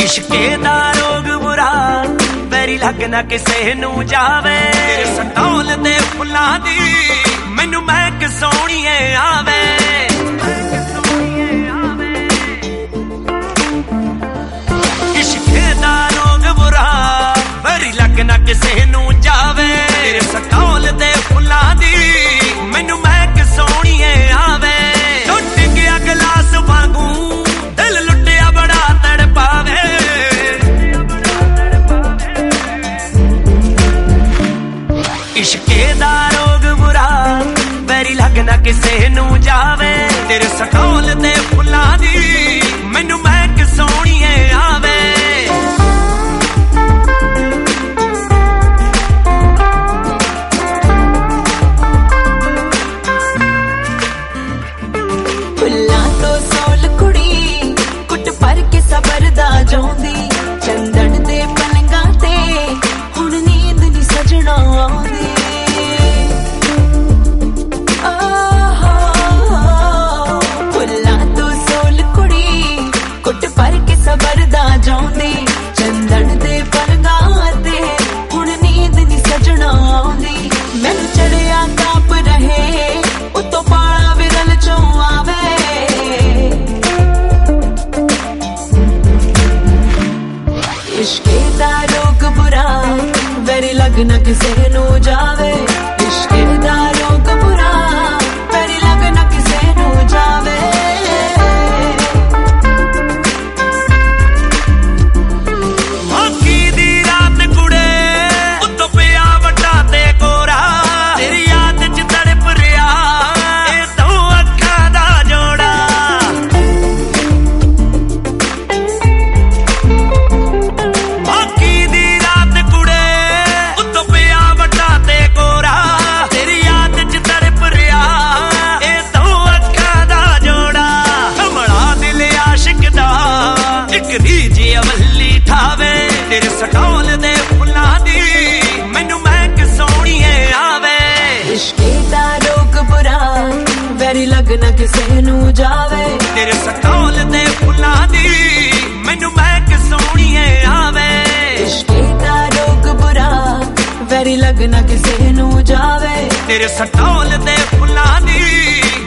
इश्के दा रोग बुरा वैरी लग ना किसे नू जावे। तेरे सटौल दे फुल्लां दी मैनू महक सोहणीए आवे। इश्के दा रोग बुरा वैरी लग ना किसे नू जावे। तेरे सटौल दे फुल्लां दी मैनू महक सोहणीए आवे। टुट गया गिलास वांगू दिल लुटिया बड़ा तड़पावे। इश्के दा रोग बुरा वैरी लगना किसे नू जावे। तेरे सटौल दे फुल्लां दी मैनू महक सोहणीए आवे। फुल्लां तो सोल कुड़ी कुट पर के सबर दा जाउंदी। चंदन दे पलंगां ते हुण नींद नी सजना आउंदी। फुल्लां तो सोल कुड़ी कुट पर के सबर दा जाउंदी। चंदन दे पलंगां ते हुण नींद नी सजना आउंदी। मैनू चढ़िया काप रहे उतो पाला विरल चों आवे। इश्के दा रोग बुरा वैरी लगना किसे नू जावे। इश्के दा रोग बुरा वैरी लगना किसे नू जावे। मौकी दी रात कुड़े उत्तो पिया वड्डा ते कोरा। तेरी याद च तड़प रिया ए तू अखां दा जोड़ा। मौकी दी रात कुड़े उत्तो पिया वड्डा ते कोरा। तेरी याद च तड़प रिया ए तू अखां दा जोड़ा। कमला दिल आशिक दा इक रीज अवली ठावे। तेरे सटौल दे फुल्लां दी मैनू महक सोहणीए आवे। इश्के दा रोग बुरा वैरी लगना किसे नू जावे। तेरे सटौल दे फुल्लां दी मैनू महक सोहणीए आवे। इश्के दा रोग बुरा वैरी लगना किसे नू जावे। तेरे सटौल दे फुल्लां दी